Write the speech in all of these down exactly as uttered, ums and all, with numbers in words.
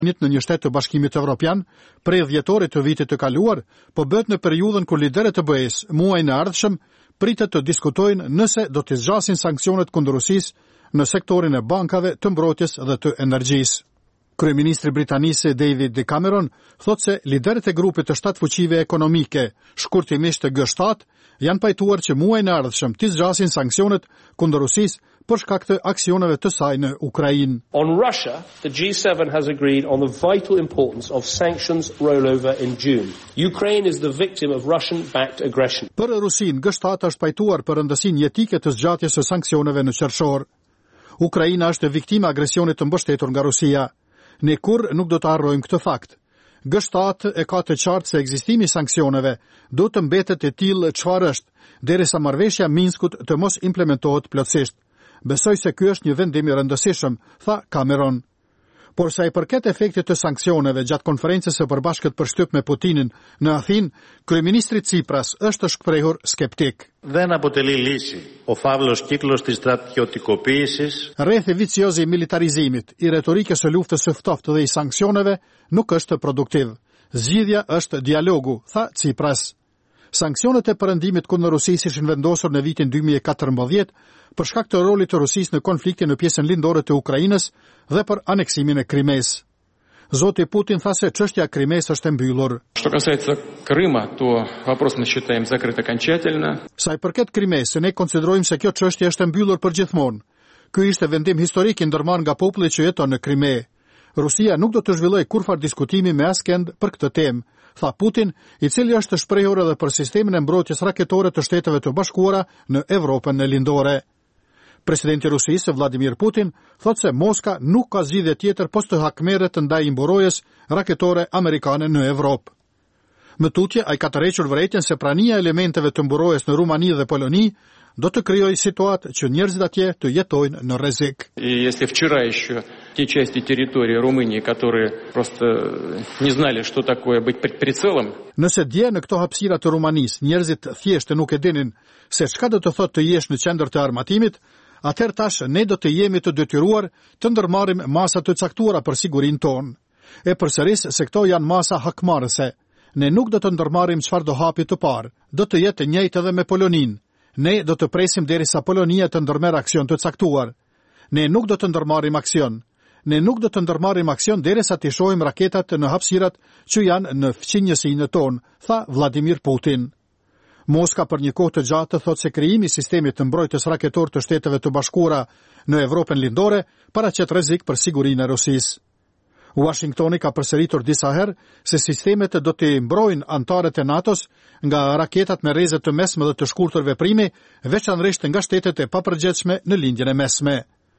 në një shtet të Bashkimit Evropian, prej dhjetorit të vitit të kaluar, po bëhet në periudhën kur liderët të B E-s muajin e ardhshëm pritet të diskutojnë nëse do të zgjasin sanksionet kundër Rusisë në sektorin e bankave, të mbrojtjes dhe të energjisë. Kryeministri britanisë David Cameron thotë se liderët e grupit të shtatë fuqive ekonomike, shkurtimisht të G shtat, janë pajtuar që muajin e ardhshëm të zgjasin sanksionet kundër Rusisë për shkak të aksioneve të saj në Ukrainë. On Russia, the G seven has agreed on the vital importance of sanctions rollover in June. Ukraine is the victim of Russian-backed aggression. Për Rusinë, G shtat është pajtuar për rëndësinë jetike të zgjatjes së sanksioneve në qershor. Ukraina është viktima e agresionit të mbështetur nga Rusia. Ne kur nuk do të harrojmë këtë fakt. G shtat e ka të qartë se ekzistimi i sanksioneve do të mbetet e tillë çfarë është, derisa marrëveshja Minskut të mos implementohet plotësisht. Besoj se ky është një vendim i rëndësishëm, tha Cameron. Por sa i përket efektit të sanksioneve gjatë konferencës së përbashkët për shtyp me Putinin në Athinë, kryeministri Tsipras është shprehur skeptik. Δεν αποτελεί λύση. Ο φαύλος κύκλος της στρατιωτικοποίησης. Rrethi vicioz i militarizimit, i retorikës së luftës së ftoftë dhe i sanksioneve nuk është produktiv. Zgjidhja është dialogu, tha Tsipras. Sanksionet e perëndimit kundër Rusisë ishin vendosur në vitin dy mijë e katërmbëdhjetë për shkak të rolit të Rusisë në konfliktin në pjesën lindore të Ukrainës dhe për aneksimin e Krimës. Zoti Putin tha se çështja e Krimës është e mbyllur. Что касается Крыма, то вопрос мы считаем закрыт окончательно. Sa i përket Krimës, ne konsiderojmë se kjo çështje është e mbyllur përgjithmonë. Ky ishte vendim historik i ndërmarrë nga populli që jeton në Krimë. Rusia nuk do të zhvillojë kurfar diskutimi me askënd për këtë temë, tha Putin, i cili është shprehur edhe për sistemin e mbrojtjes raketore të Shteteve të Bashkuara në Evropën e lindore. Presidenti i Rusisë Vladimir Putin thotë se Moska nuk ka zgjidhje tjetër posa të hakmerret ndaj mburojjes raketore amerikane në Evropë. Më tutje, ai ka tërhequr vërejtjen se prania e elementeve të mburojjes në Rumani dhe Poloni do të krijojë situatë që njerëzit atje të jetojnë në rrezik. И если вчера еще те части территории Румынии, которые просто не знали, что такое быть под прицелом. Nëse dje në këto hapësira të Rumanisë, njerëzit thjesht nuk e dinin se çka do të thotë të jesh në qendër të armatimit, atëherë tash ne do të jemi të detyruar të ndërmarrim masa të caktuara për sigurinë tonë. E përsëris se këto janë masa hakmarrëse. Ne nuk do të ndërmarrim çfarë do hapi të parë. Do të jetë e njëjtë edhe me Poloninë. Ne do të presim derisa Polonia të ndërmerr aksion të caktuar. Ne nuk do të ndërmarrim aksion. Ne nuk do të ndërmarrim aksion derisa të shohim raketat në hapësirat që janë në fqinjësinë tonë, tha Vladimir Putin. Moska për një kohë të gjatë thotë se krijimi i sistemit të mbrojtjes raketor të Shteteve të Bashkuara në Evropën lindore paraqet rrezik për sigurinë e Rusisë. Washingtoni ka përsëritur disa herë se sistemet do të mbrojnë antarët e NATO-s nga raketat me rreze të mesme dhe të shkurtër veprimi, veçanërisht nga shtetet e papërgjegjshme në lindjen e mesme.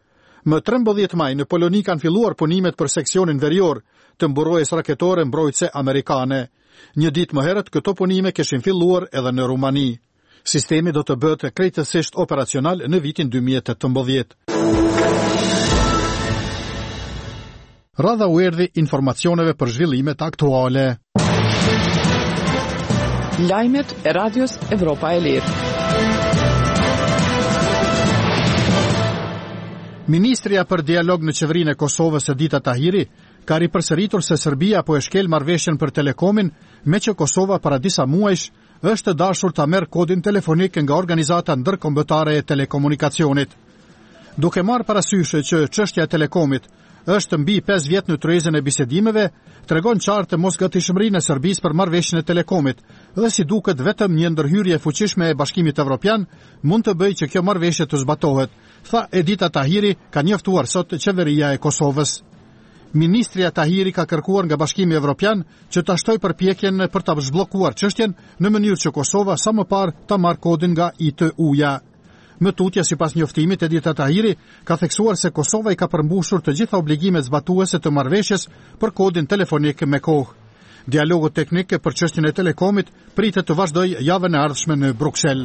Më trembëdhjetë maj në Poloni kanë filluar punimet për seksionin verior të mburojjes raketore mbrojtëse amerikane. Një ditë më herët këto punime kishin filluar edhe në Rumani. Sistemi do të bëhet krejtësisht operacional në vitin dy mijë e tetëmbëdhjetë. Radha u erdhi informacioneve për zhvillimet aktuale. Lajmet e Radios Evropa e Lirë. Ministria për dialog në qeverinë e Kosovës Edita Tahiri ka ripërsëritur se Serbia po e shkel marrëveshjen për telekomin, me që Kosova para disa muajsh është dashur ta merr kodin telefonik nga organizata ndërkombëtare e telekomunikacionit. Duke marrë parasysh që çështja e telekomit është mbi pesë vjet në tryezën e bisedimeve, tregon qartë mosgatishmërinë e Serbisë për marrëveshjen e telekomit, dhe si duket vetëm një ndërhyrje e fuqishme e Bashkimit Evropian mund të bëjë që kjo marrëveshje të zbatohet, tha Edita Tahiri, ka njoftuar sot qeveria e Kosovës. Ministria Tahiri ka kërkuar nga Bashkimi Evropian që ta shtojë përpjekjen për ta zhbllokuar çështjen në mënyrë që Kosova sa më parë ta marrë kodin nga I T U-ja. Më tutje, sipas njoftimit, Edita Tahiri ka theksuar se Kosova i ka përmbushur të gjitha obligimet zbatuese të marrëveshjes për kodin telefonik me kohë. Dialogu teknik për çështjen e telekomit pritet të vazhdojë javën e ardhshme në Bruksel.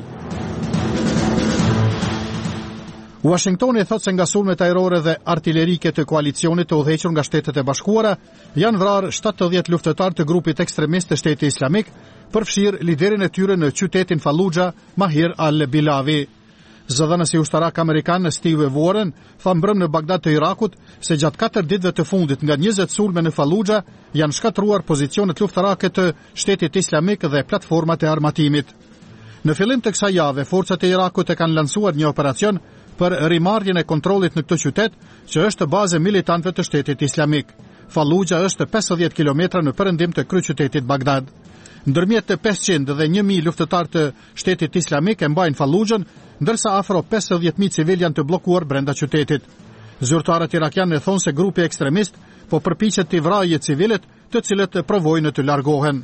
Washingtoni thotë se nga sulmet ajrore dhe artillerike të koalicionit të udhëhequr nga Shtetet e Bashkuara janë vrarë shtatëdhjetë luftëtar të grupit ekstremist të Shtetit Islamik, përfshirë liderin e tyre në qytetin Fallujah, Mahir al-Bilawi. Zëdhënësi ushtarak amerikan Steve Warren tha mbrëm në Bagdad të Irakut se gjatë katër ditëve të fundit nga njëzet sulme në Fallujah janë shkatruar pozicionet luftarake të Shtetit Islamik dhe platformat e armatimit. Në fillim të kësaj jave, forcat e Irakut e kanë lansuar një operacion për rimarrjen e kontrollit në këtë qytet, që është bazë e militantëve të Shtetit Islamik. Fallujah është pesëdhjetë kilometra në perëndim të kryeqytetit Bagdad. Ndërmjet të pesëqind dhe një mijë luftëtar të Shtetit Islamik e mbajnë Fallujah'n, ndërsa afro pesëdhjetë mijë civil janë të bllokuar brenda qytetit. Zyrtarët irakianë thonë se grupi ekstremist po përpiqet të vrajë civilët, të cilët provojnë të largohen.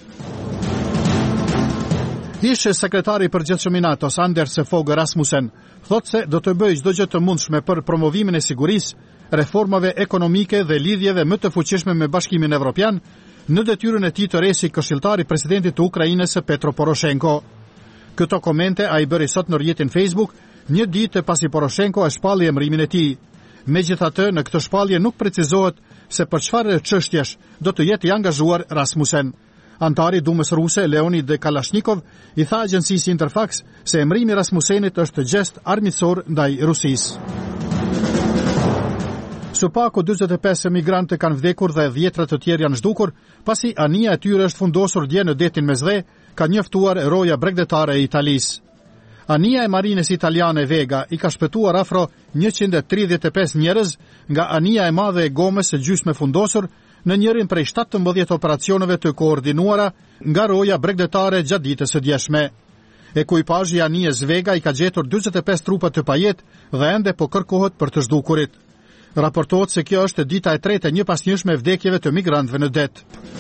Ish sekretari i përgjithshëm i NATO-s Anders Fogh Rasmussen thotë se do të bëjë çdo gjë të mundshme për promovimin e sigurisë, reformave ekonomike dhe lidhjeve më të fuqishme me Bashkimin Evropian në detyrën e tij të re si këshilltar i presidentit të Ukrainës Petro Poroshenko. Këto komente ai bëri sot në rrjetin Facebook, një ditë pasi Poroshenko e shpalli emërimin e tij. Megjithatë, në këtë shpallje nuk precizohet se për çfarë çështjesh do të jetë i angazhuar Rasmussen. Antari i Dumës ruse Leonid Kalashnikov i tha agjencisë Interfax se emërimi i Rasmussenit është gest armiqësor ndaj Rusisë. Së paku dyzet e pesë emigrantë kanë vdekur dhe dhjetra të tjerë janë zhdukur, pasi anija e tyre është fundosur dje në detin Mesdhe, ka njoftuar roja bregdetare e Italisë. Anija e marines italiane Vega i ka shpëtuar afro njëqind e tridhjetë e pesë njerëz nga anija e madhe e Gomës së gjysmë fundosur në njërin prej shtatëmbëdhjetë operacioneve të koordinuara nga roja bregdetare gjatë ditës së djeshme. Ekuipazhi i anijes Vega i ka gjetur dyzet e pesë trupa të pajet dhe ende po kërkohet për të zhdukurit. Raportohet se kjo është dita e tretë e një pasnjëshme e vdekjeve të migrantëve në det.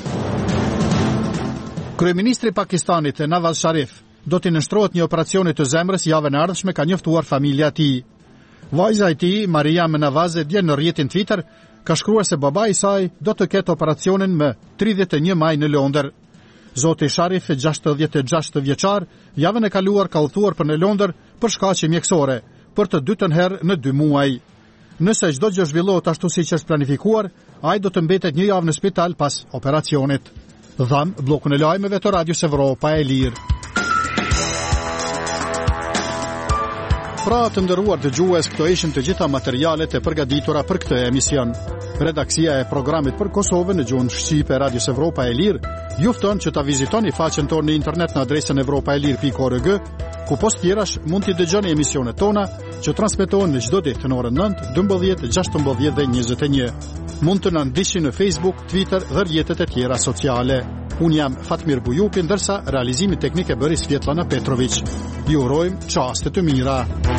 Kryeministri i Pakistanit Nawaz Sharif do të nënshtrohet një operacioni të zemrës javën e ardhshme, ka njoftuar familja e tij. Vajza e tij, Mariam Nawaz, dje në rrjetin Twitter ka shkruar se babai i saj do të ketë operacionin më tridhjetë e një maj në Londër. Zoti Sharif, gjashtëdhjetë e gjashtë vjeçar, javën e kaluar ka udhëtuar për në Londër për shkaqe mjekësore, për të dytën herë në dy muaj. Nëse çdo gjë zhvillohet ashtu siç është planifikuar, ai do të mbetet një javë në spital pas operacionit. Dham bllokun e lajmeve të Radios Evropa e Lirë. Pra të nderuar dëgjues, këto ishin të gjitha materialet e përgatitura për këtë emision. Redaksia e programit për Kosovën në gjuhën shqipe Radios Evropa e Lirë ju fton që ta vizitoni faqen tonë në internet në adresën evropaelir pikë org, ku post tjerash mund t'i dëgjoni emisionet tona që transmetohen në çdo ditë në orën nëntë, dymbëdhjetë, gjashtëmbëdhjetë dhe njëzet e një. Mund të na ndiqni në Facebook, Twitter dhe rrjetet e tjera sociale. Unë jam Fatmir Bujupi, ndërsa realizimin teknik e bëri Svetlana Petrović. Ju urojmë çaste të mira.